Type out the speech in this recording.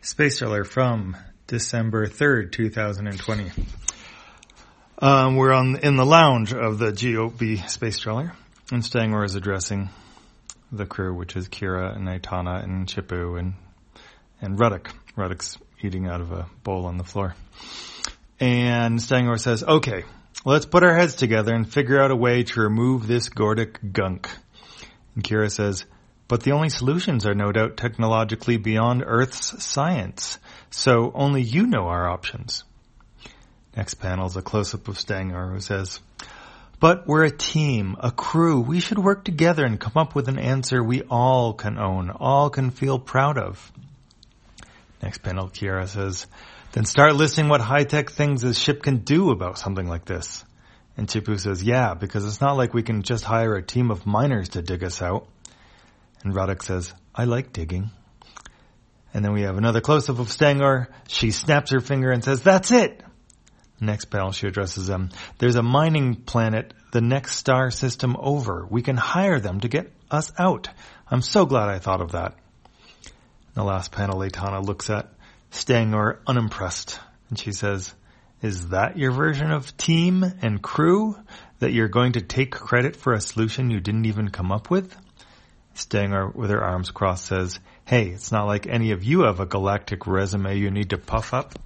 Space Trawler from December 3rd, 2020. We're in the lounge of the GOB Space Trawler, and Stangor is addressing the crew, which is Kira and Aitana and Chipu and Ruddock. Ruddock's eating out of a bowl on the floor. And Stangor says, okay, let's put our heads together and figure out a way to remove this Gordic gunk. And Kira says, but the only solutions are no doubt technologically beyond Earth's science, so only you know our options. Next panel is a close-up of Stangor, who says, but we're a team, a crew. We should work together and come up with an answer we all can own, all can feel proud of. Next panel, Kira says, then start listing what high-tech things this ship can do about something like this. And Chipu says, yeah, because it's not like we can just hire a team of miners to dig us out. And Ruddock says, I like digging. And then we have another close-up of Stangor. She snaps her finger and says, that's it. Next panel, she addresses them. There's a mining planet the next star system over. We can hire them to get us out. I'm so glad I thought of that. In the last panel, Aitana looks at Stangor unimpressed. And she says, is that your version of team and crew? That you're going to take credit for a solution you didn't even come up with? Stangor, with her arms crossed, says, hey, it's not like any of you have a galactic resume you need to puff up.